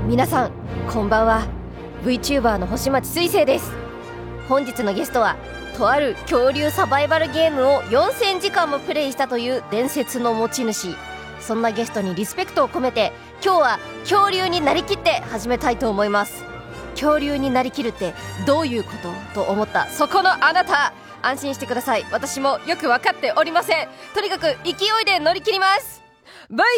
皆さんこんばんは。 VTuber の星町水星です。本日のゲストはとある恐竜サバイバルゲームを4000時間もプレイしたという伝説の持ち主。そんなゲストにリスペクトを込めて今日は恐竜になりきって始めたいと思います。恐竜になりきるってどういうことと思ったそこのあなた、安心してください。私もよく分かっておりません。とにかく勢いで乗り切ります。 VR VTuber の音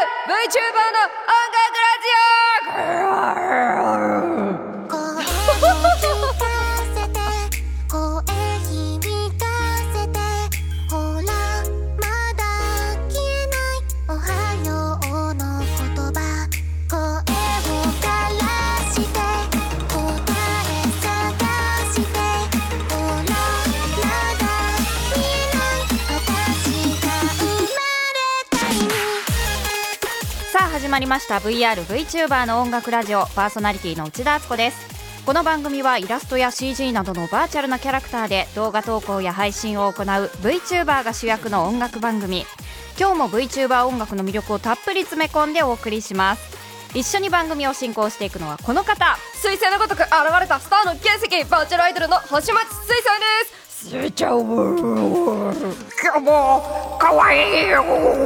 楽ラジ始まりました VR VTuber の音楽ラジオ、パーソナリティの内田敦子です。この番組はイラストや CG などのバーチャルなキャラクターで動画投稿や配信を行う VTuber が主役の音楽番組。今日も VTuber 音楽の魅力をたっぷり詰め込んでお送りします。一緒に番組を進行していくのはこの方、 彗星のごとく現れたスターの原石、バーチャルアイドルの星町水星です。スイちゃん今日もかわいいよ。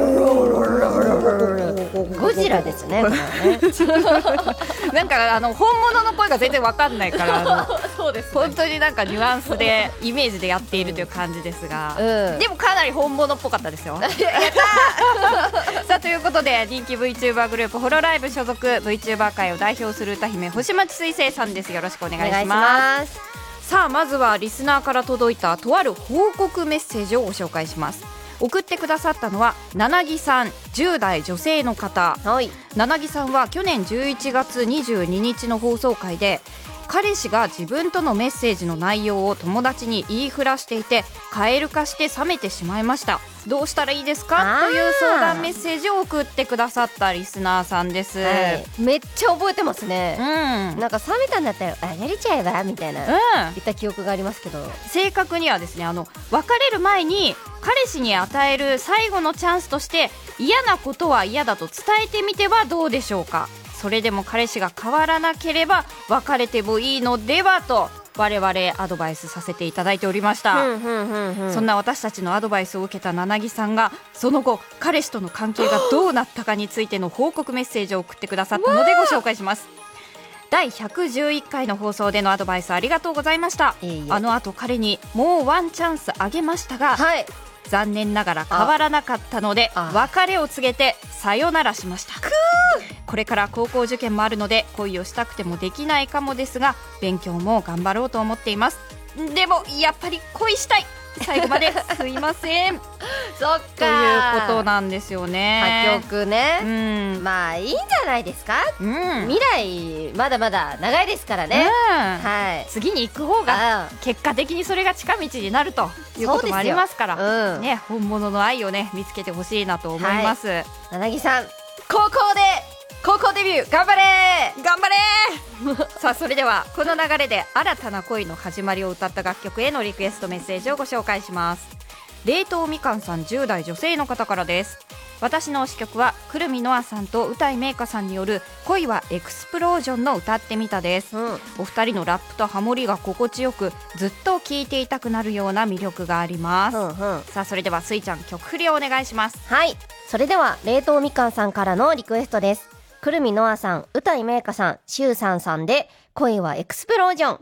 ゴジラですね、これねなんか本物の声が全然わかんないからそうです、ね、 本当になんかニュアンスでイメージでやっているという感じですが、でもかなり本物っぽかったですよやったさあということで人気 VTuber グループホロライブ所属 VTuber 界を代表する歌姫星町水星さんです。よろしくお願いします。さあまずはリスナーから届いたとある報告メッセージをご紹介します。送ってくださったのはななぎさん、10代女性の方。ななぎさんは去年11月22日の放送回で彼氏が自分とのメッセージの内容を友達に言いふらしていてカエル化して冷めてしまいました。どうしたらいいですかという相談メッセージを送ってくださったリスナーさんです、 めっちゃ覚えてますね、なんか冷めたんだったらあげれちゃえばみたいな、言った記憶がありますけど、 正確にはですね別れる前に彼氏に与える最後のチャンスとして嫌なことは嫌だと伝えてみてはどうでしょうか。それでも彼氏が変わらなければ別れてもいいのではと我々アドバイスさせていただいておりました。そんな私たちのアドバイスを受けたななぎさんがその後彼氏との関係がどうなったかについての報告メッセージを送ってくださったのでご紹介します。第111回の放送でのアドバイスありがとうございました。あの後彼にもうワンチャンスあげましたが、残念ながら変わらなかったので別れを告げてさよならしました。これから高校受験もあるので恋をしたくてもできないかもですが勉強も頑張ろうと思っています。でもやっぱり恋したい。最後まですいませんそっかということなんですよね。 破局ね、まあいいんじゃないですか、未来まだまだ長いですからね、 次に行く方が結果的にそれが近道になるということもありますから、本物の愛をね見つけてほしいなと思います。 ななぎさん高校デビュー頑張れ頑張れさあそれではこの流れで新たな恋の始まりを歌った楽曲へのリクエストメッセージをご紹介します。冷凍みかんさん、10代女性の方からです。私の推し曲はくるみのあさんとうたいめいかさんによる恋はエクスプロージョンの歌ってみたです、お二人のラップとハモリが心地よくずっと聴いていたくなるような魅力があります、さあそれではスイちゃん曲振りをお願いします。 はい、それでは冷凍みかんさんからのリクエストです。くるみのあさん、うたいめいかさん、しゅうさんさんで恋はエクスプロージョン。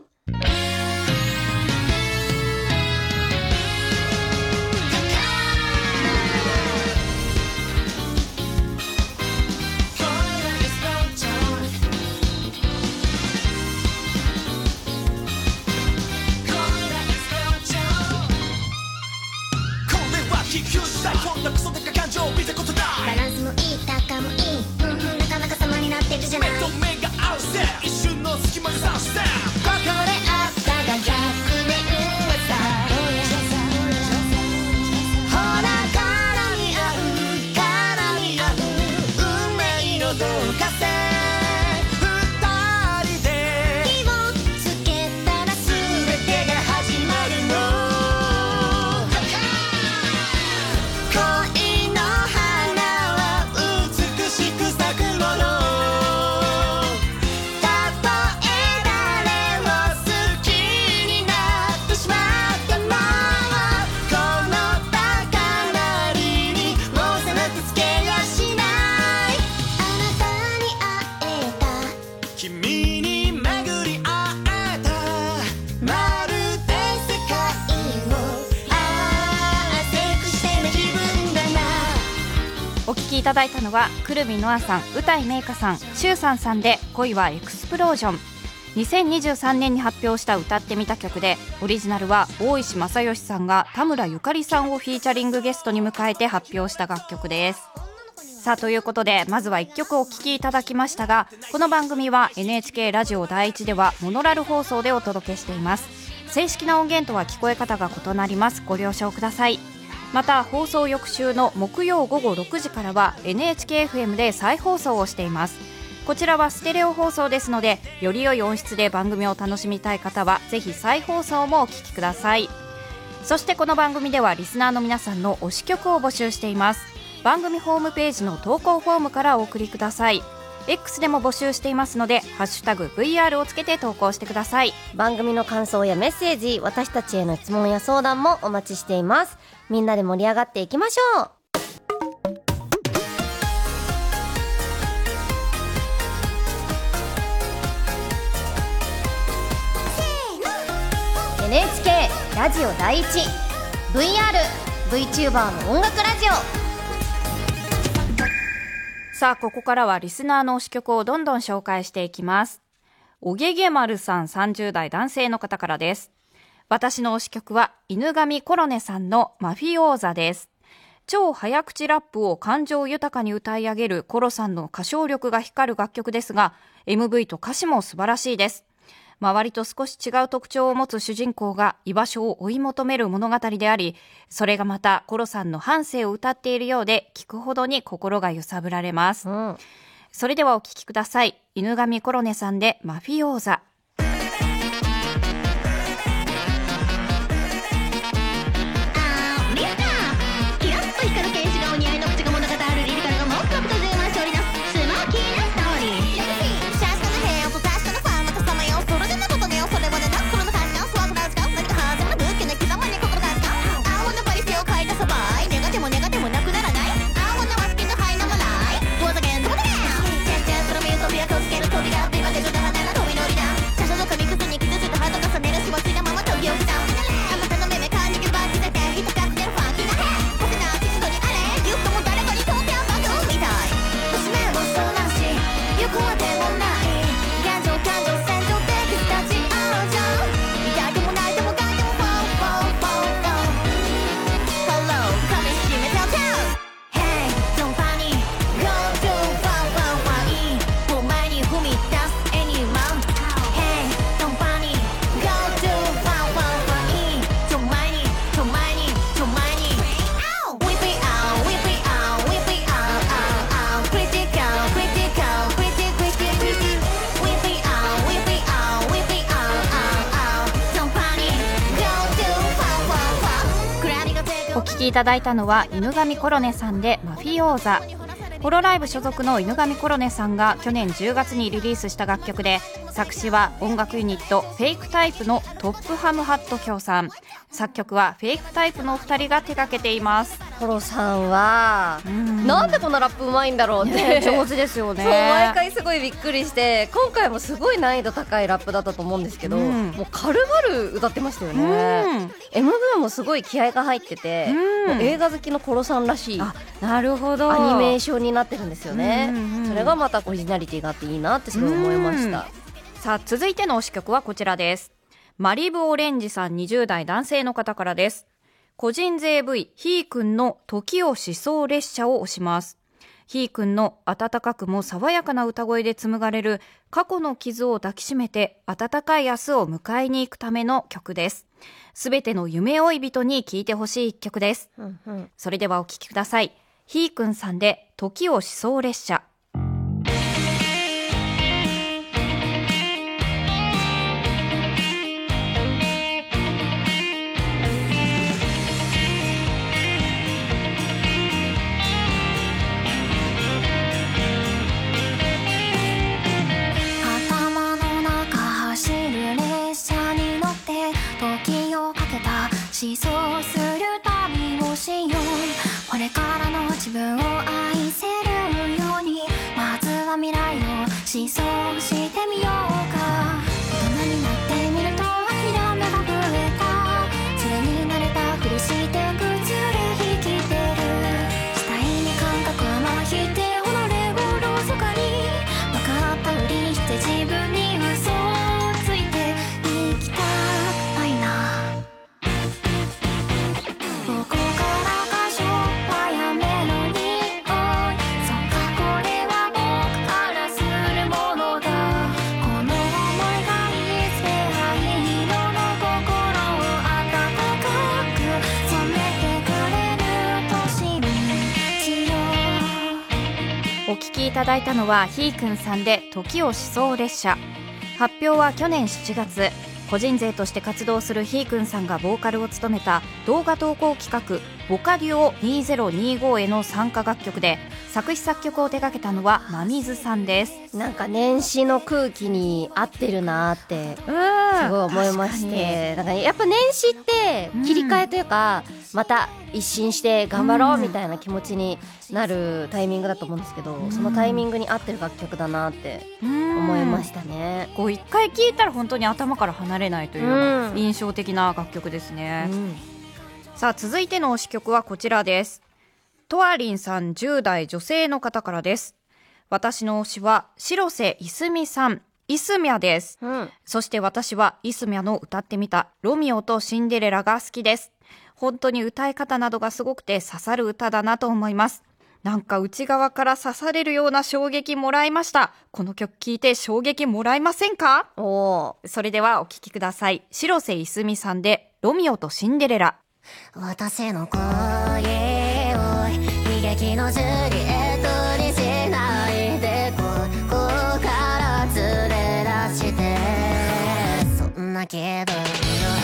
こんなクソデカ感情見たことない。バランスもいい高もいい、なかなか様になってるじゃない。目と目が合うせ一瞬の隙間に刺してここであったが逆面はさほら絡み合う運命のどかせ二人で火をつけたら全てが始まるの。恋の花は美しく咲くもの。 いただいたのはくるみのあさん、うたいめいかさん、しゅうさんさんで恋はエクスプロージョン。2023年に発表した歌ってみた曲で、オリジナルは大石正義さんが田村ゆかりさんをフィーチャリングゲストに迎えて発表した楽曲です。さあということで、まずは1曲お聴きいただきましたが、この番組は NHK ラジオ第一ではモノラル放送でお届けしています。正式な音源とは聞こえ方が異なります。ご了承ください。また放送翌週の木曜午後6時からは NHKFM で再放送をしています。こちらはステレオ放送ですので、より良い音質で番組を楽しみたい方はぜひ再放送もお聞きください。そしてこの番組ではリスナーの皆さんの推し曲を募集しています。番組ホームページの投稿フォームからお送りください。 X でも募集していますので、ハッシュタグ VR をつけて投稿してください。 番組の感想やメッセージ、私たちへの質問や相談もお待ちしています。みんなで盛り上がっていきましょう。NHK ラジオ第一 VR、VTuber の音楽ラジオ。 さあここからはリスナーの推し曲をどんどん紹介していきます。おげげまるさん、30代男性の方からです。私の推し曲は犬神コロネさんのマフィオーザです。超早口ラップを感情豊かに歌い上げるコロさんの歌唱力が光る楽曲ですが、 MV と歌詞も素晴らしいです。周りと少し違う特徴を持つ主人公が居場所を追い求める物語であり、それがまたコロさんの半生を歌っているようで、聞くほどに心が揺さぶられます。それではお聴きください。犬神コロネさんでマフィオーザ。 キラッと光る剣士がお似合いの口が物語るリリカルがもっともっと充満しております。スモーキーなストーリー、確かな部屋と確かなファンのたさまよ。それでなことねよ、それまでな心の感情スワグラズが何か弾む武器の刻まに心がすか青のパリピを書いたサバイ、ネガテもネガテもなくならない青のワスキのハイナもないドアザゲンドアザゲンチェンチェンその身を飛び跡つける扉、ビバでジョダハナの飛び乗りだ。車掌の紙くずに傷ついたハート重ねるしわついたまま時を刻む。あなたの目目感じるバッチだけ人かつてるファンキーなヘッ、こせな地図にあれギュッとも誰かに通ってアバグみたい。娘もそうなし横はでもない現状感情戦場的スタジオじゃん。痛いても泣いても書いてもフォーフォーフォーフォー Hello 噛みしめておけ Hey don't panic Go to far far far お前に踏み出す anyone Hey don't panic Go to far far far ちょ前にちょ前にちょ前に Whip it out Whip it out Whip it out out out Critical critical critical critical Whip it out Whip it out Whip it out out out Don't panic Go to far far far 暗闇が手お聴きいただいたのは犬神コロネさんでマフィオーザ。ホロライブ所属の犬神コロネさんが去年10月にリリースした楽曲で、作詞は音楽ユニットフェイクタイプのトップハムハット協賛、作曲はフェイクタイプのお二人が手掛けています。 コロさんはなんでこんなラップうまいんだろうって、 上手ですよね。 そう毎回すごいびっくりして、今回もすごい難易度高いラップだったと思うんですけど、もう軽々歌ってましたよね。MV もすごい気合が入ってて、もう映画好きのコロさんらしいなるほど、 アニメーションになってるんですよね。それがまたオリジナリティがあっていいなってすごい思いました。 さあ続いての推し曲はこちらです。マリブオレンジさん、20代男性の方からです。個人税 V ひーくんの時を思想列車を推します。ひーくんの温かくも爽やかな歌声で紡がれる過去の傷を抱きしめて温かい明日を迎えに行くための曲です。すべての夢追い人に聴いてほしい一曲です。それではお聴きください。ひーくんさんで時を思想列車。 頭の中走る列車に乗って時をかけた思想する旅をしよう。これからの自分を愛せるように聴きいただいたのはひーくんさんで時を思想列車。発表は去年7月。個人勢として活動するひーくんさんがボーカルを務めた動画投稿企画ボカデュオ2025への参加楽曲で、作詞作曲を手掛けたのは真水さんです。 なんか年始の空気に合ってるなーってすごい思いまして、だからやっぱ年始って切り替えというか、また一新して頑張ろうみたいな気持ちになるタイミングだと思うんですけど、そのタイミングに合ってる楽曲だなって思いましたね。 こう一回聴いたら本当に頭から離れないというような印象的な楽曲ですね。さあ続いての推し曲はこちらです。とありんさん、10代女性の方からです。私の推しは白瀬いすみさん、いすみゃです、そして私はいすみゃの歌ってみたロミオとシンデレラが好きです。本当に歌い方などがすごくて刺さる歌だなと思います。なんか内側から刺されるような衝撃もらいました。この曲聴いて衝撃もらえませんか？それではお聴きください。白瀬いすみさんでロミオとシンデレラ。 私の声を悲劇のジュリエットにしないで、ここから連れ出して、そんな気分よ。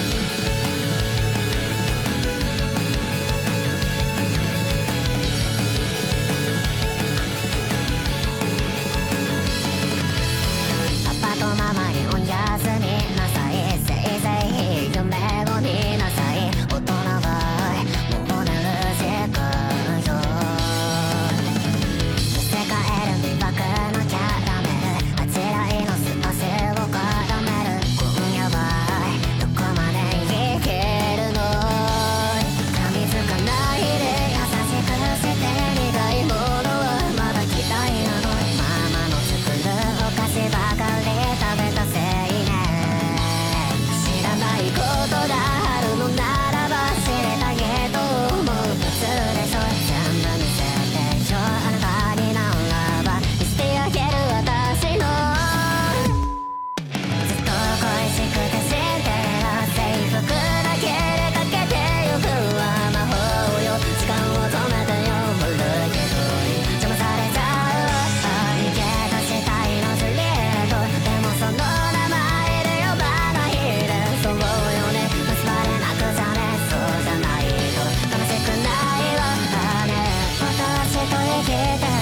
パパとママにおやすみなさい、せいぜい夢を見なさい。大人はもう寝る時間よ。着せ替える魅惑のキャラメル、あちらいの汗を絡める。今夜はどこまで生きるの？噛みつかないで優しくして、苦いものはまだ嫌いなの。ママの作るお菓子ばかり食べたせいね。知らないことがあるのならば知りたいと思う普通でしょ。全部見せてよ、あなたにならば見せてあげる。私のずっと恋しくてシンデレラ、制服だけでかけてゆくは魔法よ。時間を止めてよ、悪いけど邪魔されちゃう。逃げ出したいのジュリエット、でもその名前で呼ばないで。そうよね、結ばれなくちゃね。そうじゃないと悲しくないわね。私と生きてくれる。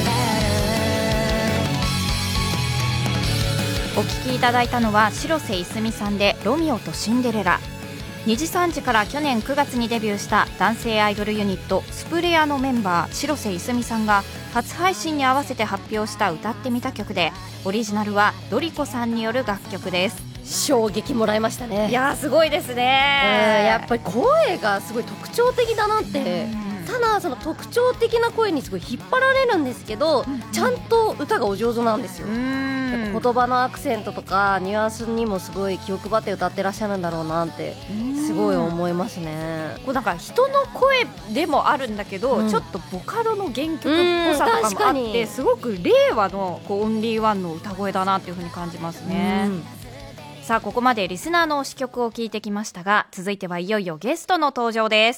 お聴きいただいたのは白瀬いすみさんでロミオとシンデレラ。2時3時から去年9月にデビューした男性アイドルユニットスプレアのメンバー白瀬いすみさんが初配信に合わせて発表した歌ってみた曲で、オリジナルはドリコさんによる楽曲です。 衝撃もらいましたね。 いやーすごいですね。 やっぱり声がすごい特徴的だなって。ただその特徴的な声にすごい引っ張られるんですけど、ちゃんと歌がお上手なんですよ。言葉のアクセントとかニュアンスにもすごい気を配って歌ってらっしゃるんだろうなってすごい思いますね。 こうなんか人の声でもあるんだけど、ちょっとボカロの原曲っぽさとかもあって、すごく令和のこうオンリーワンの歌声だなっていう風に感じますね。さあここまでリスナーの推し曲を聞いてきましたが、続いてはいよいよゲストの登場です。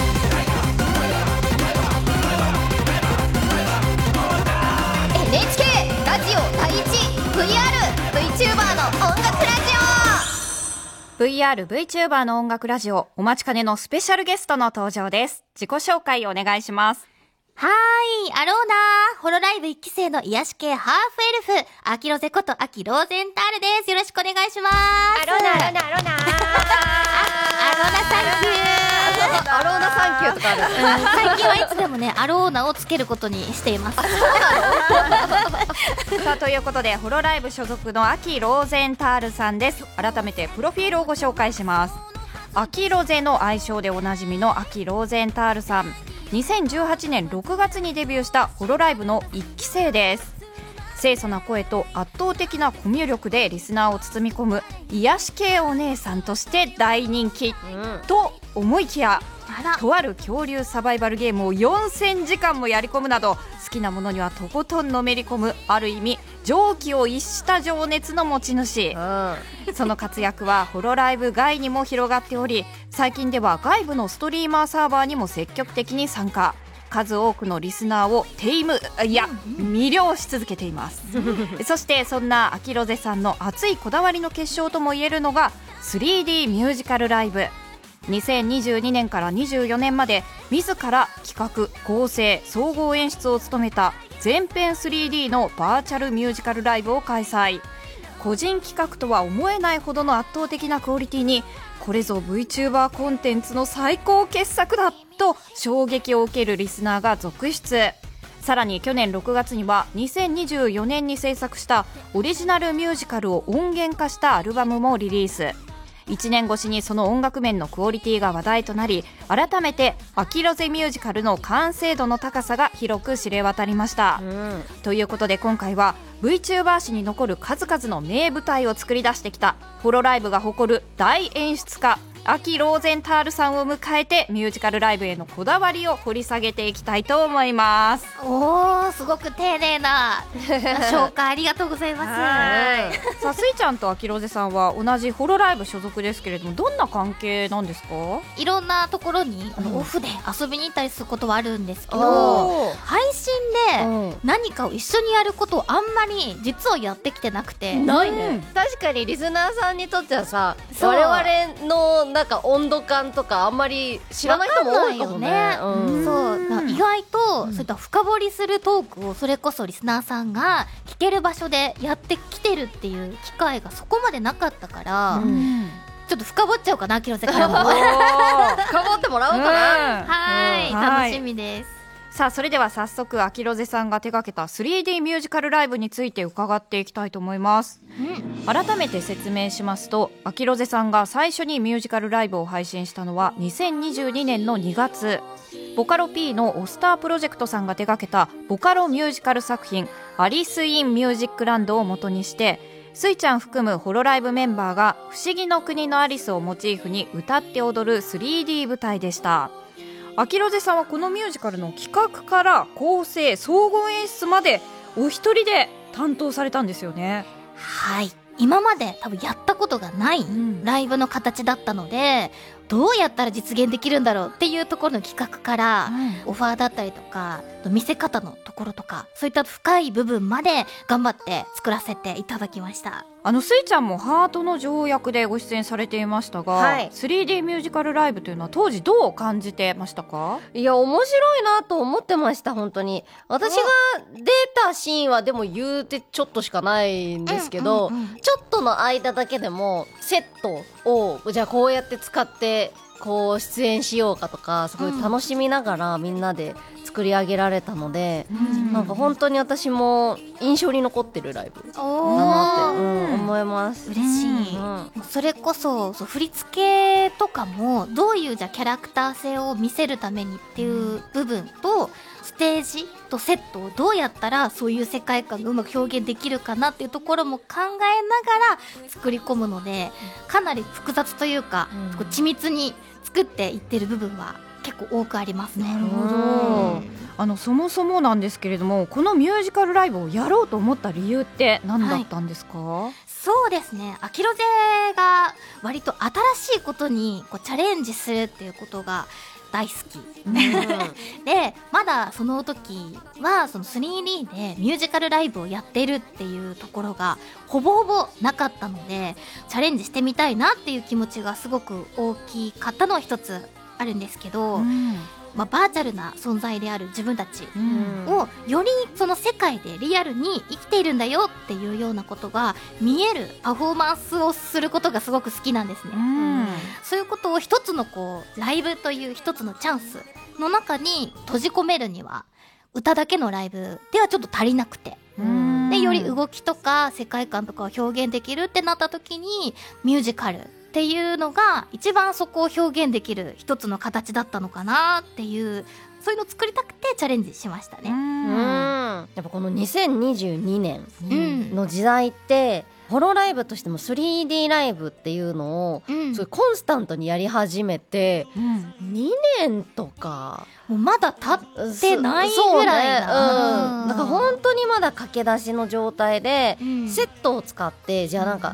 NHK ラジオ第一 VR VTuber の音楽ラジオ。 VR VTuber の音楽ラジオ、お待ちかねのスペシャルゲストの登場です。自己紹介お願いします。 はーい、アローナー、ホロライブ1期生の癒し系ハーフエルフ、アキロゼことアキローゼンタールです。よろしくお願いします。 アローナサンキューアローナサンキューとかある。 最近はいつでもね、アローナをつけることにしています。 さあということで、ホロライブ所属のアキローゼンタールさんです。改めてプロフィールをご紹介します。アキロゼの愛称でおなじみのアキローゼンタールさん、2018年6月にデビューしたホロライブの1期生です。清楚な声と圧倒的なコミュ力でリスナーを包み込む癒し系お姉さんとして大人気、と思いきや、とある恐竜サバイバルゲームを4000時間もやり込むなど、好きなものにはとことんのめり込む、ある意味常軌を逸した情熱の持ち主。その活躍はホロライブ外にも広がっており、最近では外部のストリーマーサーバーにも積極的に参加。 数多くのリスナーを魅了し続けていますそしてそんなアキロゼさんの熱いこだわりの結晶ともいえるのが 3D ミュージカルライブ。2022年から24年まで自ら企画構成総合演出を務めた全編 3D のバーチャルミュージカルライブを開催。個人企画とは思えないほどの圧倒的なクオリティに、これぞ VTuber コンテンツの最高傑作だと衝撃を受けるリスナーが続出。さらに去年6月には2024年に制作したオリジナルミュージカルを音源化したアルバムもリリース。1年越しにその音楽面のクオリティが話題となり、改めてアキロゼミュージカルの完成度の高さが広く知れ渡りました、ということで今回は VTuber 史に残る数々の名舞台を作り出してきたホロライブが誇る大演出家アキ・ローゼンタールさんを迎えてミュージカルライブへのこだわりを掘り下げていきたいと思います。 おー、すごく丁寧な紹介ありがとうございます。 さあスイちゃんとアキローゼさんは同じホロライブ所属ですけれども、どんな関係なんですか？ いろんなところにオフで遊びに行ったりすることはあるんですけど、配信で何かを一緒にやることをあんまり実はやってきてなくて。 ないね。確かにリスナーさんにとってはさ、 そう我々のなんか温度感とかあんまり知らない人も多いかもね。 そうだから意外とそういった深掘りするトークをそれこそリスナーさんが聞ける場所でやってきてるっていう機会がそこまでなかったから、ちょっと深掘っちゃおうかな、広瀬からも深掘ってもらおうかな。 はい、楽しみです。 さあそれでは早速アキロゼさんが手掛けた 3D ミュージカルライブについて伺っていきたいと思います、改めて説明しますと、アキロゼさんが最初にミュージカルライブを配信したのは2022年の2月。ボカロ P のオスタープロジェクトさんが手掛けたボカロミュージカル作品アリス・イン・ミュージックランドを元にして、スイちゃん含むホロライブメンバーが不思議の国のアリスをモチーフに歌って踊る 3D 舞台でした。アキロゼさんはこのミュージカルの企画から構成総合演出までお一人で担当されたんですよね。 はい、今まで多分やったことがないライブの形だったので、どうやったら実現できるんだろうっていうところの企画から、オファーだったりとか見せ方のところとか、そういった深い部分まで頑張って作らせていただきました。 スイちゃんもハートの条約でご出演されていましたが、3D ミュージカルライブというのは当時どう感じてましたか？ いや、面白いなと思ってました。本当に私が出たシーンはでも言うてちょっとしかないんですけど、ちょっとの間だけでもセットをじゃあこうやって使ってこう出演しようかとか、すごい楽しみながらみんなで作り上げられたので、なんか本当に私も印象に残ってるライブだなって、思います。 嬉しい、それこそ振り付けとかもどういうじゃキャラクター性を見せるためにっていう部分と、ステージとセットをどうやったらそういう世界観がうまく表現できるかなっていうところも考えながら作り込むので、かなり複雑というか、緻密に作っていってる部分は結構多くありますね。 なるほど。そもそもなんですけれども、このミュージカルライブをやろうと思った理由って何だったんですか？ そうですね、アキロゼが割と新しいことにこうチャレンジするっていうことが大好き、でまだその時はその 3D でミュージカルライブをやってるっていうところがほぼほぼなかったので、チャレンジしてみたいなっていう気持ちがすごく大きかったのは一つあるんですけど、バーチャルな存在である自分たちをよりその世界でリアルに生きているんだよっていうようなことが見えるパフォーマンスをすることがすごく好きなんですね。そういうことを一つのこうライブという一つのチャンスの中に閉じ込めるには、歌だけのライブではちょっと足りなくて、でより動きとか世界観とかを表現できるってなった時にミュージカルっていうのが一番そこを表現できる一つの形だったのかなっていう、そういうのを作りたくてチャレンジしましたね。 やっぱこの2022年の時代って、ホロライブとしても 3D ライブっていうのを、すごいコンスタントにやり始めて、2年とかもうまだ経ってないぐらいな、 なんか本当にまだ駆け出しの状態で、セットを使ってじゃあなんか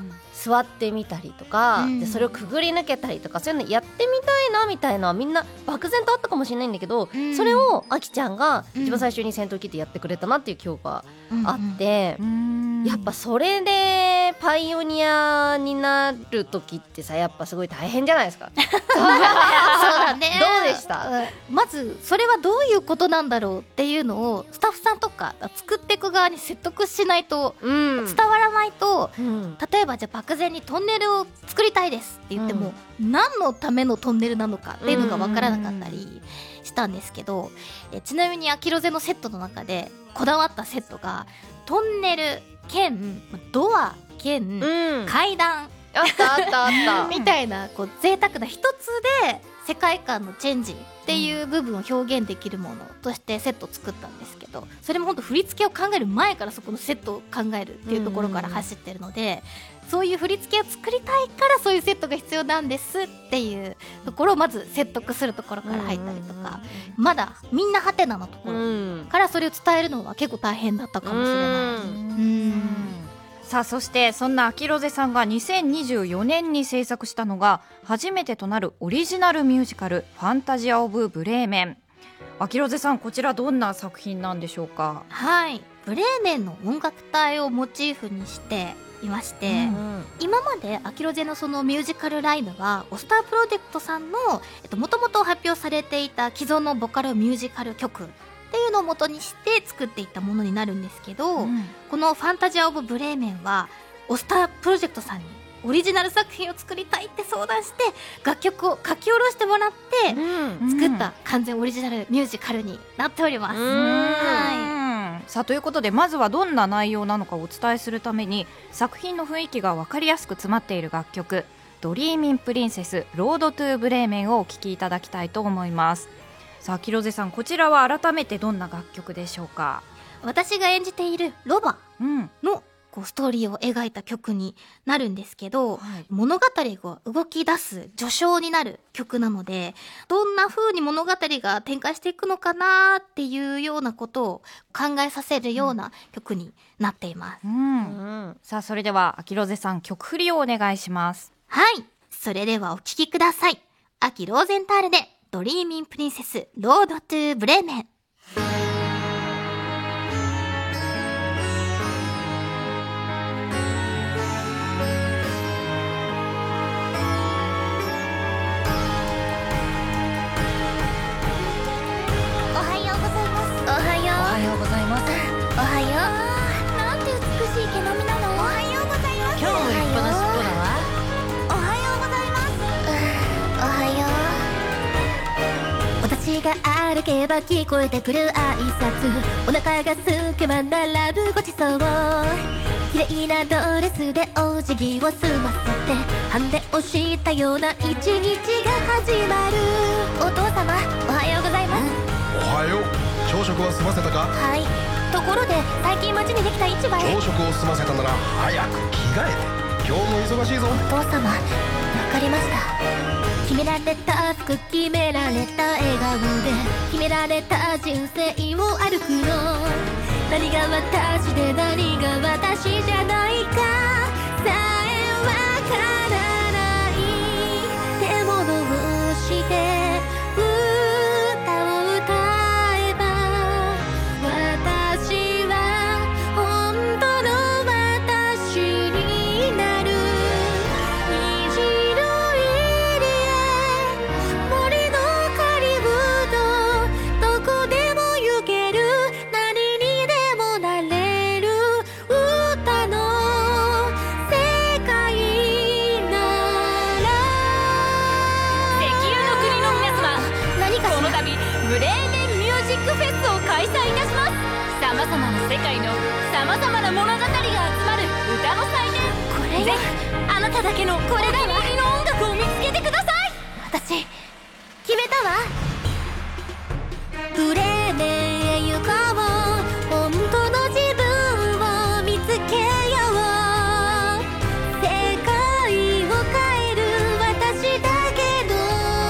座ってみたりとか、でそれをくぐり抜けたりとか、そういうのやってみたいなみたいなみんな漠然とあったかもしれないんだけど、それをあきちゃんが一番最初に先頭切ってやってくれたなっていう記憶があって、やっぱそれでパイオニアになる時ってさ、やっぱすごい大変じゃないですか。 そうだね。 どうでした？ まずそれはどういうことなんだろうっていうのをスタッフさんとか作っていく側に説得しないと、伝わらないと、例えばじゃあ漠然にトンネルを作りたいですって言っても、何のためのトンネルなのかっていうのが分からなかったりしたんですけど、ちなみにアキロゼのセットの中でこだわったセットがトンネル兼ドア兼階段、 あったあったあったみたいなこう贅沢な一つで世界観のチェンジっていう部分を表現できるものとしてセットを作ったんですけど、それも本当振り付けを考える前からそこのセットを考えるっていうところから走ってるので、そういう振り付けを作りたいからそういうセットが必要なんですっていうところをまず説得するところから入ったりとか、まだみんなハテナのところからそれを伝えるのは結構大変だったかもしれない。 さあそしてそんなアキロゼさんが2024年に制作したのが初めてとなるオリジナルミュージカルファンタジア・オブ・ブレーメン。アキロゼさん、こちらどんな作品なんでしょうか？ はい、ブレーメンの音楽隊をモチーフにしていまして、今までアキロゼのそのミュージカルライブはオスタープロジェクトさんのもともと発表されていた既存のボカロミュージカル曲っていうのを元にして作っていったものになるんですけど、このファンタジア・オブ・ブレーメンはオスタープロジェクトさんにオリジナル作品を作りたいって相談して楽曲を書き下ろしてもらって作った完全オリジナルミュージカルになっております。 さあということで、まずはどんな内容なのかお伝えするために作品の雰囲気が分かりやすく詰まっている楽曲ドリーミンプリンセスロードトゥーブレーメンをお聴きいただきたいと思います。さあキロゼさん、こちらは改めてどんな楽曲でしょうか？ 私が演じているロバのこうストーリーを描いた曲になるんですけど、物語が動き出す序章になる曲なので、どんな風に物語が展開していくのかなっていうようなことを考えさせるような曲になっています。 さあそれではアキロゼさん、曲振りをお願いします。 はい、それではお聴きください。アキローゼンタールでドリーミンプリンセスロードトゥーブレーメン。おはようございます。おはよう。おはようございます。おはよう。なんて美しい毛並みなの。おはようございます。今日も立派な尻尾だわ。おはようございます。おはよう。私が歩けば聞こえてくる挨拶、お腹が空けば並ぶごちそう、綺麗なドレスでお辞儀を済ませてハンデをしたような一日が始まる。お父様、おはようございます。 おはよう。朝食は済ませたか？ はい。ところで最近街にできた市場へ。 朝食を済ませたなら早く着替えて。今日も忙しいぞ。 お父様、わかりました。決められた服、決められた笑顔で決められた人生を歩くの。何が私で何が私じゃないかさえわからない。手物をして歌を歌えば私は本当の私になる。虹の入り江、森のカリブとどこでも行ける。何にでもなれる歌の世界なら。 石油の国の皆様、 何かしら。 この度ブレーメンミュージックフェスを開催いたします。さまざまな世界のさまざまな物語が集まる歌の祭典。 これぜひあなただけのこれだわりの音楽を見つけてください。 私決めたわ。ブレーメンへ行こう。本当の自分を見つけよう。世界を変える私だけど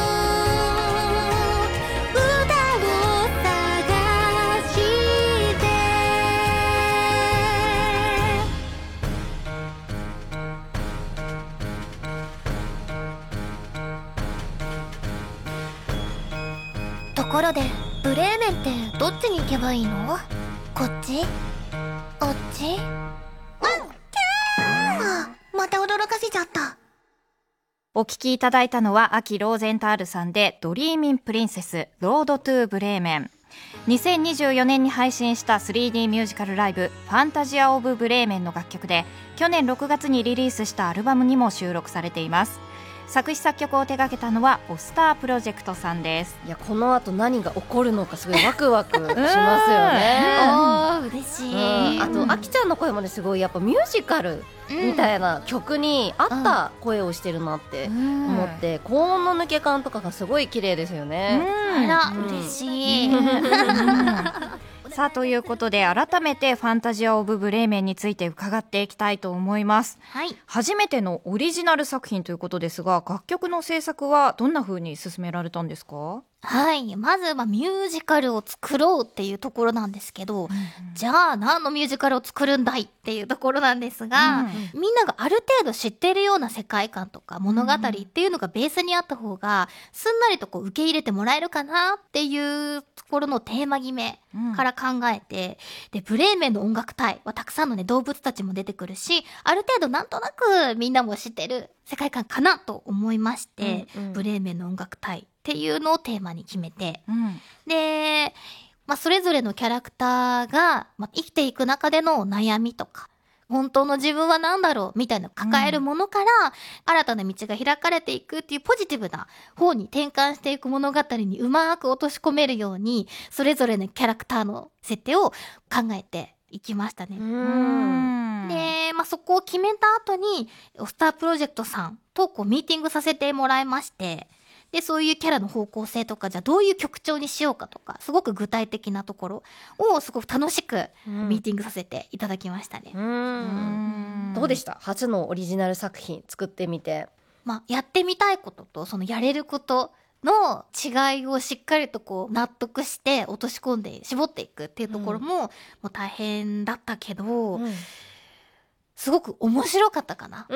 歌を探してころでブレーメンってどっちに行けばいいの？こっち？あっち？また驚かせちゃった。 お聞きいただいたのは秋ローゼンタールさんでドリーミンプリンセスロードトゥーブレーメン。2024年に配信した 3D ミュージカルライブファンタジア・オブ・ブレーメンの楽曲で、去年6月にリリースしたアルバムにも収録されています。作詞作曲を手掛けたのはオスタープロジェクトさんです。 いや、この後何が起こるのかすごいワクワクしますよね。 嬉しい。 あとあきちゃんの声もね、すごいやっぱミュージカルみたいな曲に合った声をしてるなって思って、高音の抜け感とかがすごい綺麗ですよね。 あら、嬉しい。 さあ、ということで改めてファンタジア・オブ・ブレーメンについて伺っていきたいと思います。 はい。 初めてのオリジナル作品ということですが、楽曲の制作はどんな風に進められたんですか？ はい。まずはミュージカルを作ろうっていうところなんですけど、じゃあ何のミュージカルを作るんだいっていうところなんですが、みんながある程度知っているような世界観とか物語っていうのがベースにあった方が、すんなりとこう受け入れてもらえるかなっていうところのテーマ決めから考えて、で、ブレーメンの音楽隊はたくさんのね、動物たちも出てくるし、ある程度なんとなくみんなも知ってる世界観かなと思いまして、ブレーメンの音楽隊っていうのをテーマに決めて、で、それぞれのキャラクターが、生きていく中での悩みとか、本当の自分は何だろうみたいな抱えるものから、新たな道が開かれていくっていうポジティブな方に転換していく物語にうまく落とし込めるように、それぞれのキャラクターの設定を考えていきましたね。で、そこを決めた後に、スタープロジェクトさんとミーティングさせてもらいまして、で、そういうキャラの方向性とか、じゃあどういう曲調にしようかとか、すごく具体的なところをすごく楽しくミーティングさせていただきましたね。 どうでした？初のオリジナル作品作ってみて。 やってみたいことと、そのやれることの違いをしっかりとこう納得して落とし込んで絞っていくっていうところも、もう大変だったけど、すごく面白かったかな。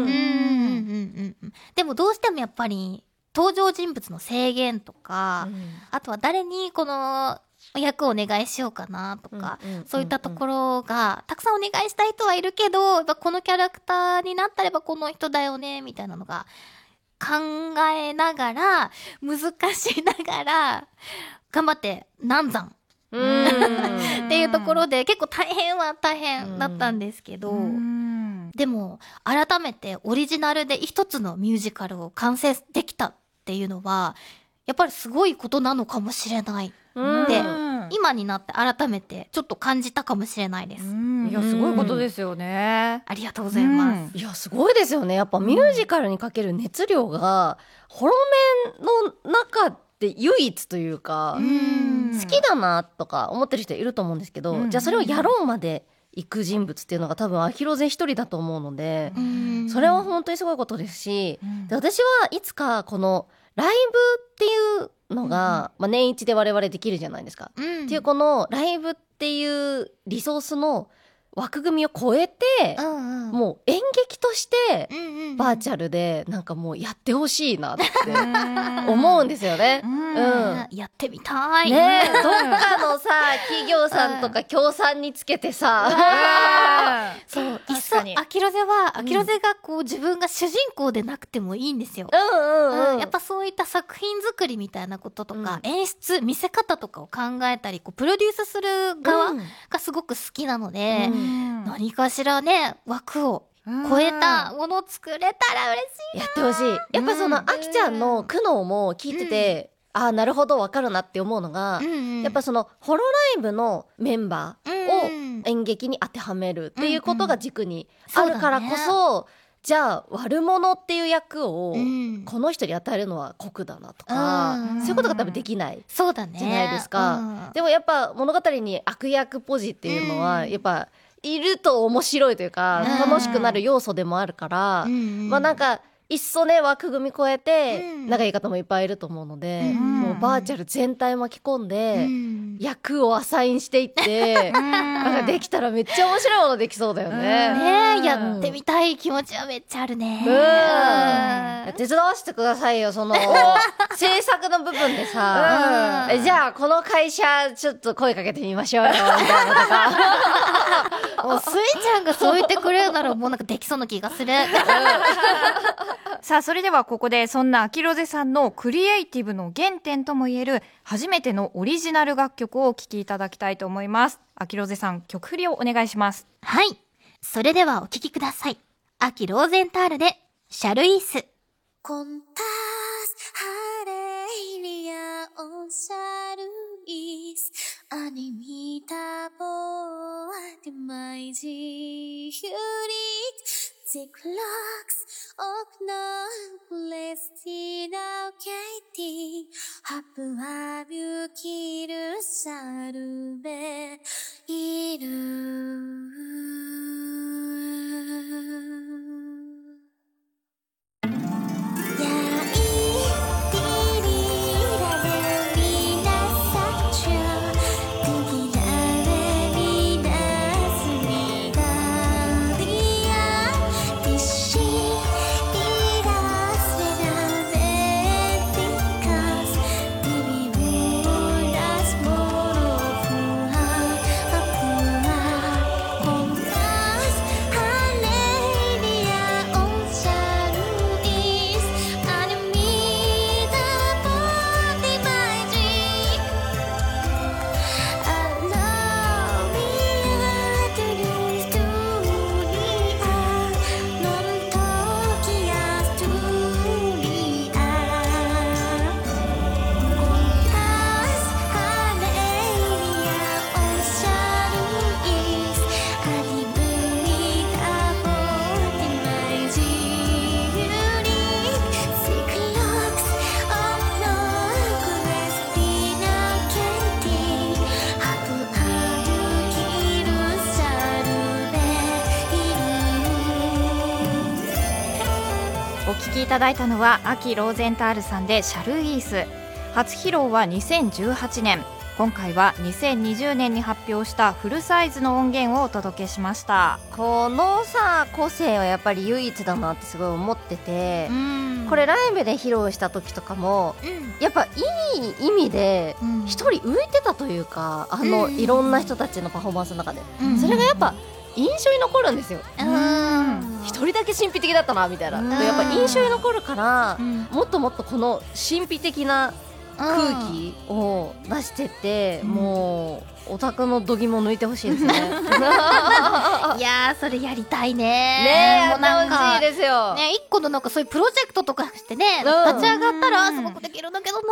でもどうしてもやっぱり登場人物の制限とか、あとは誰にこの役をお願いしようかなとか、そういったところがたくさんお願いしたい人はいるけど、やっぱこのキャラクターになったればこの人だよねみたいなのが考えながら、難しながら頑張って難産っていうところで結構大変は大変だったんですけど、でも改めてオリジナルで一つのミュージカルを完成できたっていうのはやっぱりすごいことなのかもしれないって今になって改めてちょっと感じたかもしれないです。 いや、すごいことですよね。 ありがとうございます。 いや、すごいですよね。やっぱミュージカルにかける熱量がホロメンの中で唯一というか、好きだなとか思ってる人いると思うんですけど、じゃあそれをやろうまで行く人物っていうのが多分アヒロゼ一人だと思うので、それは本当にすごいことですし、で、私はいつかこのライブっていうのが、年一で我々できるじゃないですか、っていうこのライブっていうリソースの枠組みを超えて、もう演劇としてバーチャルでなんかもうやってほしいなって思うんですよね。 やってみたいね。どっかのさ企業さんとか協賛につけてさ、 そう、いっそアキロゼがこう自分が主人公でなくてもいいんですよ。やっぱそういった作品作りみたいなこととか、演出見せ方とかを考えたり、こうプロデュースする側がすごく好きなので、何かしらね、枠を超えたものを作れたら嬉しいな。 やってほしい。やっぱそのあきちゃんの苦悩も聞いてて、ああなるほどわかるなって思うのが、やっぱそのホロライブのメンバーを演劇に当てはめるっていうことが軸にあるからこそ、じゃあ悪者っていう役をこの人に与えるのは酷だなとか、そういうことが多分できないじゃないですか。でもやっぱ物語に悪役ポジっていうのはやっぱいると面白いというか、楽しくなる要素でもあるから、なんかいっそね枠組み超えてうん仲いい方もいっぱいいると思うので、 うんもうバーチャル全体巻き込んで、 うん役をアサインしていってなんかできたらめっちゃ面白いものできそうだよね。 ねえ、やってみたい気持ちはめっちゃあるね。 手伝わせてくださいよ、その制作の部分でさ、じゃあこの会社ちょっと声かけてみましょうよみたいなとかもうスイちゃんがそう言ってくれるならもうなんかできそうな気がする。 さあ、それではここでそんなアキロゼさんのクリエイティブの原点ともいえる初めてのオリジナル楽曲をお聴きいただきたいと思います。アキロゼさん、曲振りをお願いします。 はい。それではお聴きください。アキローゼンタールでシャルイース。 Contas alegría o saluis animita por demais jurit the clocks of no Palestina Katie hapu abu kiru salve iru お聴きいただいたのはアキ・ローゼンタールさんでシャルイース。初披露は2018年、今回は2020年に発表したフルサイズの音源をお届けしました。 このさ個性はやっぱり唯一だなってすごい思ってて、これライブで披露した時とかもやっぱいい意味で一人浮いてたというか、いろんな人たちのパフォーマンスの中で、それがやっぱ印象に残るんですよ。一人だけ神秘的だったなみたいな、やっぱ印象に残るから、もっともっとこの神秘的な空気を出してって、もうオタクの度肝抜いてほしいですね。 いやー、それやりたいね。 ねえ、 もうなんかやってほしいですよ。 ね、一個のなんかそういうプロジェクトとかしてね、立ち上がったらすごくできるんだけどな。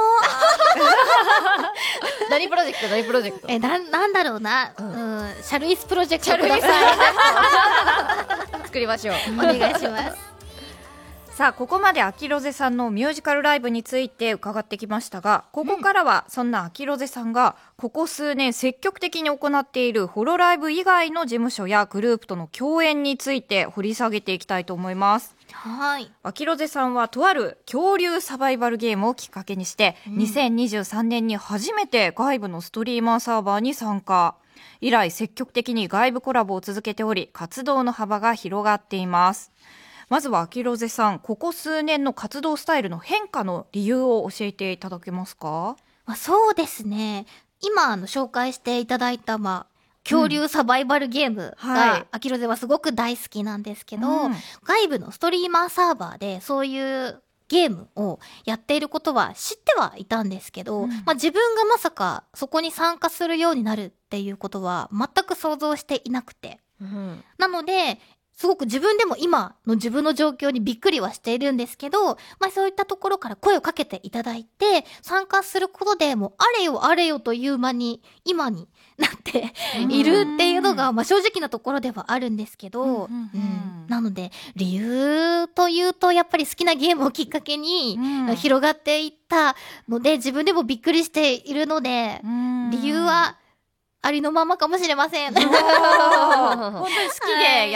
何プロジェクト何プロジェクトなんだろうな、シャルイスプロジェクトください。 作りましょう。 お願いします。 さあ、ここまでアキロゼさんのミュージカルライブについて伺ってきましたが、ここからはそんなアキロゼさんがここ数年積極的に行っているホロライブ以外の事務所やグループとの共演について掘り下げていきたいと思います。 はい。 アキロゼさんはとある恐竜サバイバルゲームをきっかけにして、2023年に初めて外部のストリーマーサーバーに参加。以来積極的に外部コラボを続けており、活動の幅が広がっています。まずはアキロゼさん、ここ数年の活動スタイルの変化の理由を教えていただけますか？ そうですね。今紹介していただいた恐竜サバイバルゲームが、アキロゼはすごく大好きなんですけど、外部のストリーマーサーバーでそういうゲームをやっていることは知ってはいたんですけど、自分がまさかそこに参加するようになるっていうことは全く想像していなくて、なのですごく自分でも今の自分の状況にびっくりはしているんですけど、そういったところから声をかけていただいて参加することで、もうあれよあれよという間に今になっているっていうのが正直なところではあるんですけど、なので理由というとやっぱり好きなゲームをきっかけに広がっていったので、自分でもびっくりしているので、理由はありのままかもしれません。 本当に好きでや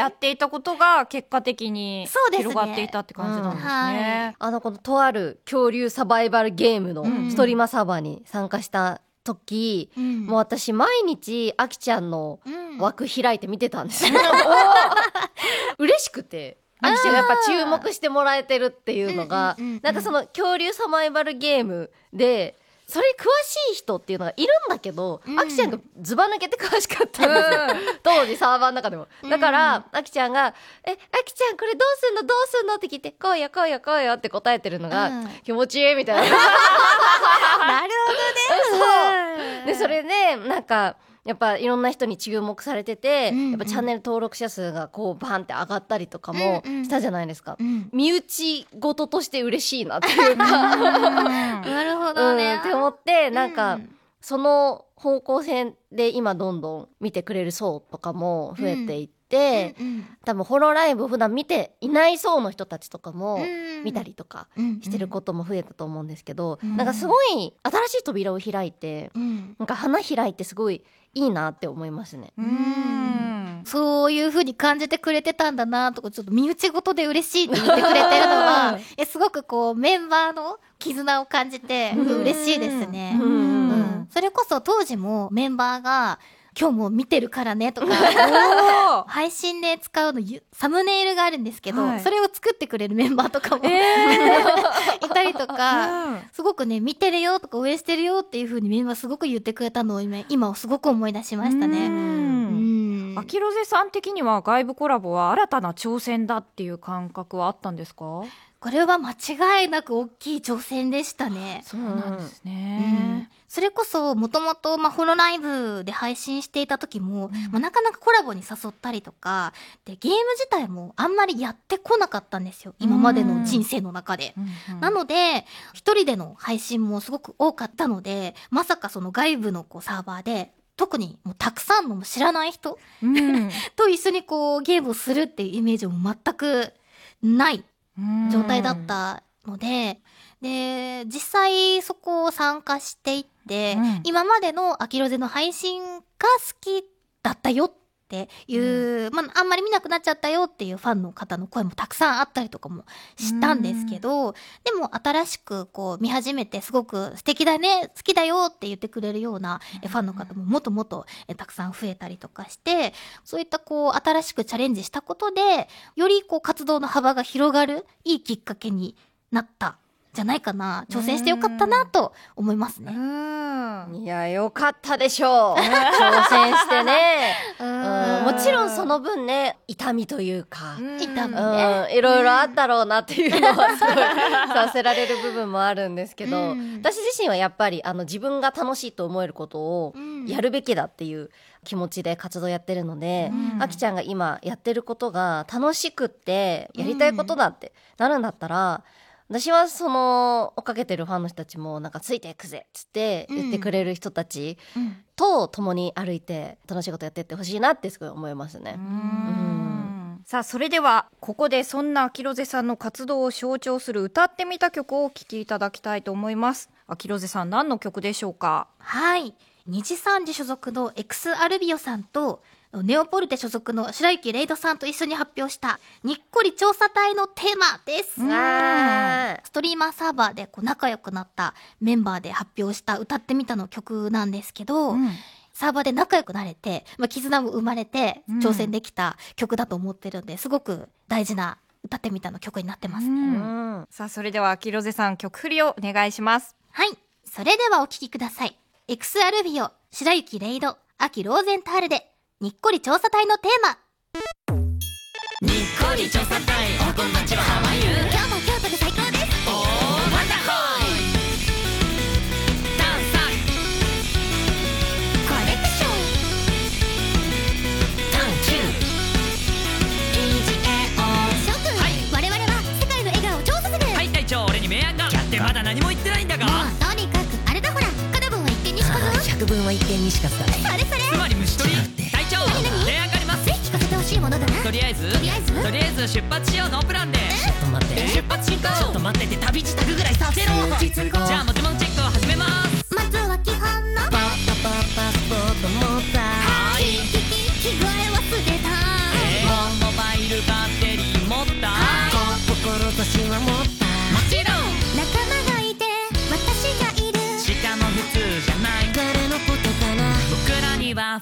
やっていたことが結果的にそうですね広がっていたって感じなんですね。 このとある恐竜サバイバルゲームのストリーマサーバーに参加した時、もう私毎日あきちゃんの枠開いて見てたんですよ、嬉しくて、あきちゃんがやっぱ注目してもらえてるっていうのが、なんかその恐竜サバイバルゲームでそれ詳しい人っていうのがいるんだけど、あきちゃんがズバ抜けて詳しかったんですよ、当時サーバーの中でも。だからあきちゃんがあきちゃんこれどうすんのって聞いて、こうよって答えてるのが、気持ちいいみたいななるほどね。 でそれでなんかやっぱいろんな人に注目されてて、やっぱチャンネル登録者数がこうバンって上がったりとかもしたじゃないですか、身内事として嬉しいなっていうかなるほどね、 って思って、なんかその方向性で今どんどん見てくれる層とかも増えていって、多分ホロライブを普段見ていない層の人たちとかも見たりとかしてることも増えたと思うんですけど、なんかすごい新しい扉を開いて、なんか花開いてすごいいいなって思いますね。 そういう風に感じてくれてたんだなとか、ちょっと身内事で嬉しいって言ってくれてるのはすごくこうメンバーの絆を感じて嬉しいですね。それこそ当時もメンバーが今日も見てるからねとか配信で使うのサムネイルがあるんですけど、それを作ってくれるメンバーとかも、いたりとか、すごくね見てるよとか応援してるよっていう風にメンバーすごく言ってくれたのを今すごく思い出しましたね。 あきろぜさん的には外部コラボは新たな挑戦だっていう感覚はあったんですか？ これは間違いなく大きい挑戦でしたね。 そうなんですね。 それこそもともとホロライブで配信していた時も、なかなかコラボに誘ったりとかで、ゲーム自体もあんまりやってこなかったんですよ、今までの人生の中で。なので一人での配信もすごく多かったので、まさかその外部のサーバーで特にもうたくさんの知らない人、と一緒にゲームをするっていうイメージも全くない状態だったので、実際そこを参加していって、今までのあきろぜの配信が好きだったよっていう、あんまり見なくなっちゃったよっていうファンの方の声もたくさんあったりとかもしたんですけど、でも新しく見始めてすごく素敵だね、好きだよって言ってくれるようなファンの方ももっともっとたくさん増えたりとかして、そういった新しくチャレンジしたことでより活動の幅が広がるいいきっかけになったじゃないかな。挑戦してよかったなと思いますね。 いやよかったでしょう挑戦してねもちろんその分ね痛みというか痛みね、 いろいろあったろうなっていうのはすごいさせられる部分もあるんですけど、私自身はやっぱり自分が楽しいと思えることをやるべきだっていう気持ちで活動やってるので、あきちゃんが今やってることが楽しくってやりたいことだってなるんだったら、私はその追っかけてるファンの人たちもなんかついていくぜっつって言ってくれる人たちと共に歩いて楽しいことやってってほしいなってすごい思いますね。 さあそれではここでそんなあきろぜさんの活動を象徴する歌ってみた曲をお聴きいただきたいと思います。あきろぜさん何の曲でしょうか？ はい、虹三次所属のエクスアルビオさんとネオポルテ所属の白雪レイドさんと一緒に発表したにっこり調査隊のテーマです。ストリーマーサーバーで仲良くなったメンバーで発表した歌ってみたの曲なんですけど、サーバーで仲良くなれて、絆も生まれて挑戦できた曲だと思ってるんで、すごく大事な歌ってみたの曲になってますね。 さあそれではあきろぜさん曲振りをお願いします。 はい、それではお聴きください。エクスアルビオ、白雪レイド、アキローゼンタールでにっこり調査隊のテーマ。 にっこり調査隊、おこんばんちはハワイユ。今日も京都で最高です。おーワンダホイダンサーコレクション探求イージエオ諸君、我々は世界の笑顔を調査する。 はい隊長、俺に明暗がやってまだ何も言ってないんだが。 もうとにかくあれだほら、片分は一見にしかず、 百分は一見にしかずだね。 それそれ、 つまり虫取り。隊長、明暗があります。 ぜひ聞かせてほしいものだな。 とりあえず出発しようのプランで。 ちょっと待って、 出発進行。 ちょっと待ってて、旅支度ぐらいさせろ。 じゃあ持ち物チェックを始めます。 まずは基本のパスポート持った。 はい着替え忘れた。 モバ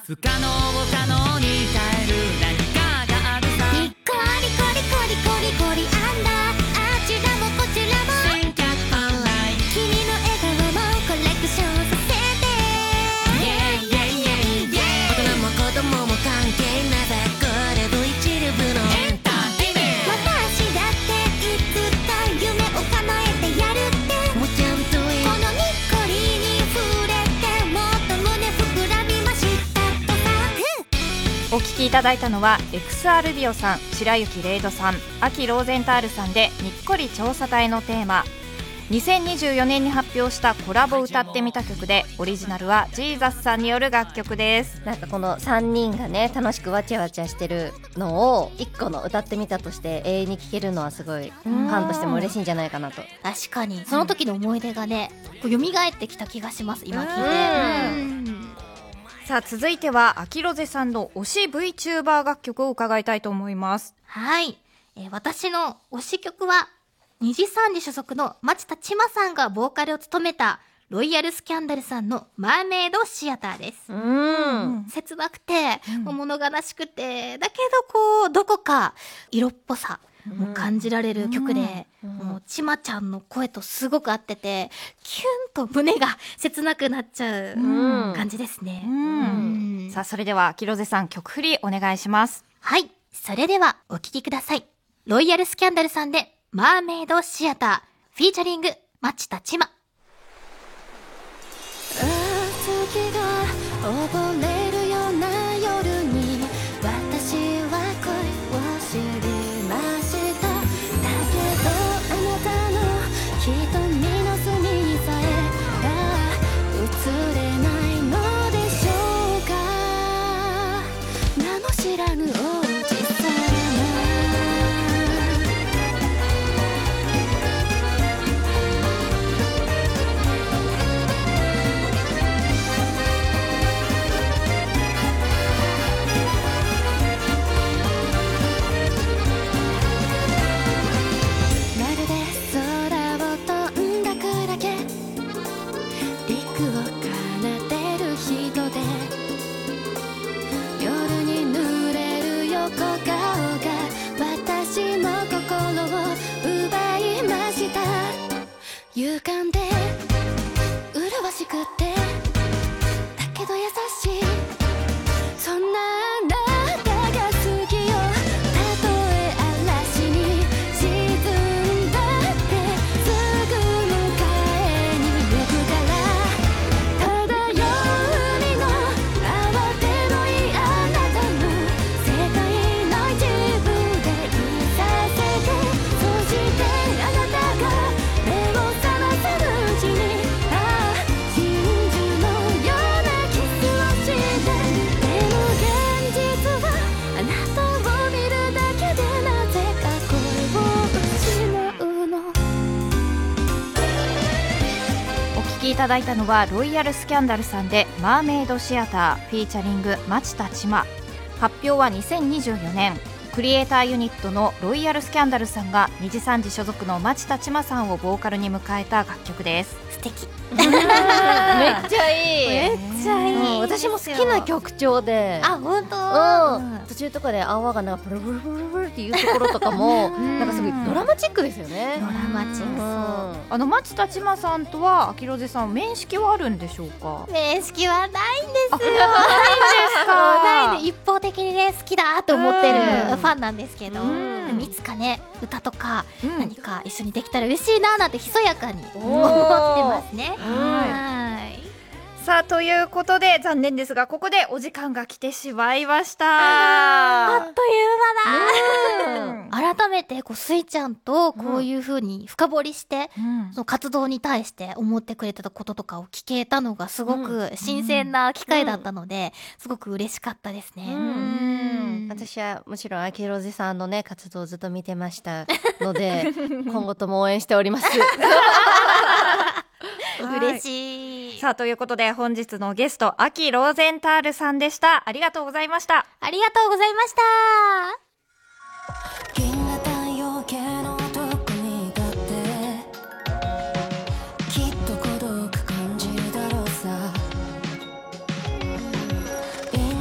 不可能を可能に変える何かがあるさ。 にっこりコリコリコリコリアンダー、あちらもこちらも千客万来君の笑顔もコレクションさせて、 イエイイエイイエイイエイ。 大人も子供も関係なさ、これも一流のエンターテイメント。 私だっていつか夢を叶えてやるって、もうちゃんとこのにっこりに触れて、もっと胸膨らみましたとさ。 お聴きいただいたのは XR ビオさん、白雪レイドさん、秋ローゼンタールさんでにっこり調査隊のテーマ。2024年に発表したコラボ歌ってみた曲で、オリジナルはジーザスさんによる楽曲です。 なんかこの3人がね楽しくわちゃわちゃしてるのを1個の歌ってみたとして永遠に聴けるのはすごいファンとしても嬉しいんじゃないかなと。 確かにその時の思い出がねこう蘇ってきた気がします今聞いて。 さあ続いては秋ロゼさんの推し VTuber 楽曲を伺いたいと思います。 はい、私の推し曲は二次三次所属の町田千葉さんがボーカルを務めたロイヤルスキャンダルさんのマーメイドシアターです。切なくて、もう物悲しくて、だけどこうどこか色っぽさも感じられる曲で、もうちまちゃんの声とすごく合ってて、キュンと胸が切なくなっちゃう感じですね。 さあそれでは秋ロゼさん曲振りお願いします。 はい、それではお聴きください。ロイヤルスキャンダルさんでマーメイドシアターフィーチャリング町田千葉。 月が溺れるような夜に私は恋を知りました。だけどあなたの瞳の隅にさえ映れないのでしょうか。名も知らぬ王子様。まるで空を飛んだクラゲ、陸を奏でる人で、夜に濡れる横顔が私の心を奪いました。勇敢で麗しくてだけど優しい、そんなあなたが好きよ。たとえ嵐に沈んだってすぐ迎えに行くから。漂う海の慌てのいあなたの世界の一部でいさせて、そしてあなたが目を覚ませるうちに、ああ真珠のようなキスをして、でも現実はあなたを見るだけでなぜか声を失うの。 お聴きいただいたのはロイヤルスキャンダルさんでマーメイドシアターフィーチャリング町田千葉。発表は2024年。クリエイターユニットのロイヤルスキャンダルさんが二次三次所属の町田千葉さんをボーカルに迎えた楽曲です。 素敵。 めっちゃいい。 めっちゃいい。 私も好きな曲調で、 あ、本当。 途中とかで泡がなんかプルプルプルプルっていうところとかもなんかすごいドラマチックですよね。 ドラマチック。 町田千葉さんとは秋ロゼさん面識はあるんでしょうか？ 面識はないんですよ。 ないんですか？ ないで一方的にね好きだと思ってるファンなんですけど、でもいつかね歌とか何か一緒にできたら嬉しいななんてひそやかに思ってますね。はい。 さあということで残念ですがここでお時間が来てしまいました。 あっという間だ。改めてこうスイちゃんとこういう風に深掘りして、その活動に対して思ってくれてたこととかを聞けたのがすごく新鮮な機会だったので、すごく嬉しかったですね。 私はもちろん秋ロゼさんのね活動をずっと見てましたので今後とも応援しております。 嬉しい。 さあということで本日のゲスト秋ローゼンタールさんでした。ありがとうございました。 ありがとうございました。 銀河太陽系のどこにだってきっと孤独感じるだろうさ。因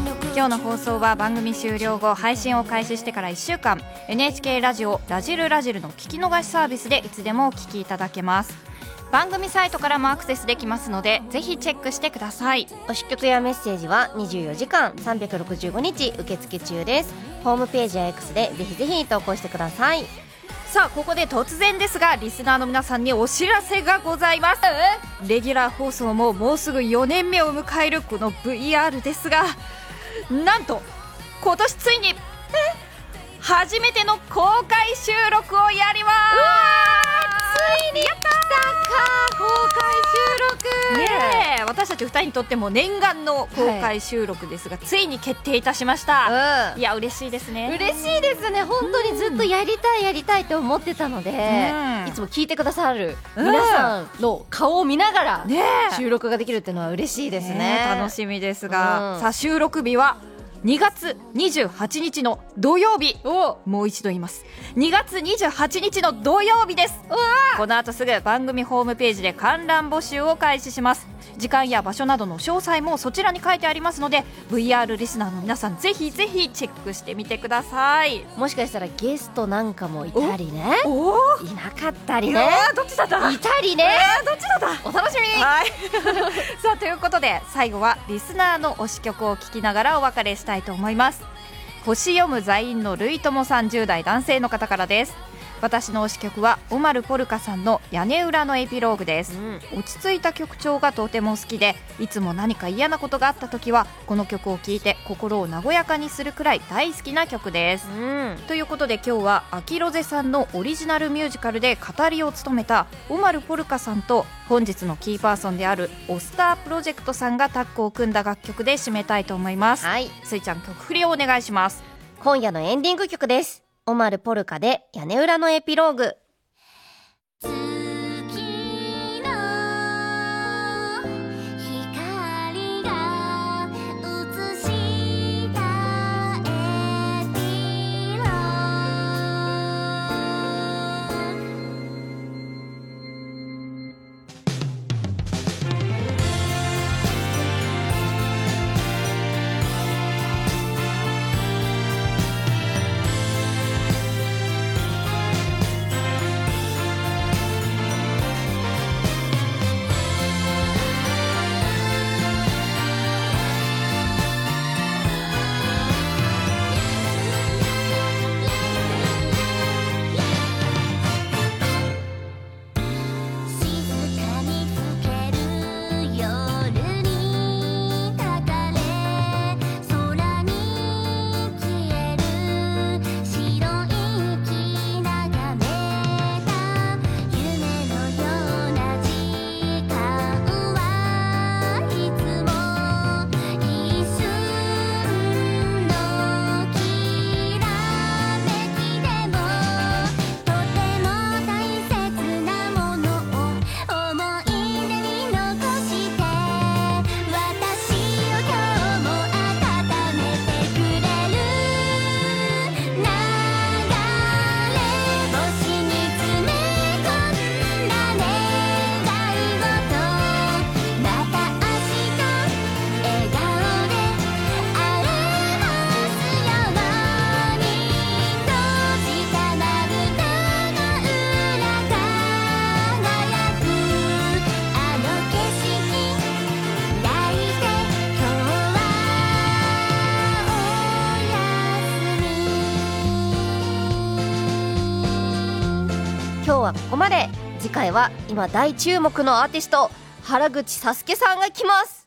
今日の放送は番組終了後配信を開始してから1週間 NHK ラジオラジルラジルの聞き逃しサービスでいつでもお聞きいただけます。番組サイトからもアクセスできますのでぜひチェックしてください。 推し曲やメッセージは24時間365日受付中です。ホームページや X でぜひぜひ投稿してください。 さあここで突然ですがリスナーの皆さんにお知らせがございます。レギュラー放送ももうすぐ4年目を迎えるこの VR ですが、なんと今年ついに初めての公開収録をやります。ついにやったー、公開収録ねえ、私たち2人にとっても念願の公開収録ですが、ついに決定いたしました。いや嬉しいですね。 嬉しいですね。本当にずっとやりたいやりたいって思ってたので、いつも聞いてくださる皆さんの顔を見ながら収録ができるっていうのは嬉しいですね。 楽しみですが、さあ収録日は2月28日の土曜日。もう一度言います。2月28日の土曜日です。この後すぐ番組ホームページで観覧募集を開始します。時間や場所などの詳細もそちらに書いてありますので VR リスナーの皆さんぜひぜひチェックしてみてください。 もしかしたらゲストなんかもいたりね、いなかったりね、 どっちだったいたりね、 どっちだったお楽しみに。 はいさあということで最後はリスナーの推し曲を聴きながらお別れしたいと思います。星読む座員のルイトモ30代男性の方からです。私の推し曲はオマルポルカさんの屋根裏のエピローグです、落ち着いた曲調がとても好きで、いつも何か嫌なことがあった時はこの曲を聴いて心を和やかにするくらい大好きな曲です、ということで今日はアキロゼさんのオリジナルミュージカルで語りを務めたオマルポルカさんと本日のキーパーソンであるオスタープロジェクトさんがタッグを組んだ楽曲で締めたいと思います。スイちゃん曲振りをお願いします。 今夜のエンディング曲です。オマルポルカで屋根裏のエピローグ。今日はここまで。次回は今大注目のアーティスト原口サスケさんが来ます。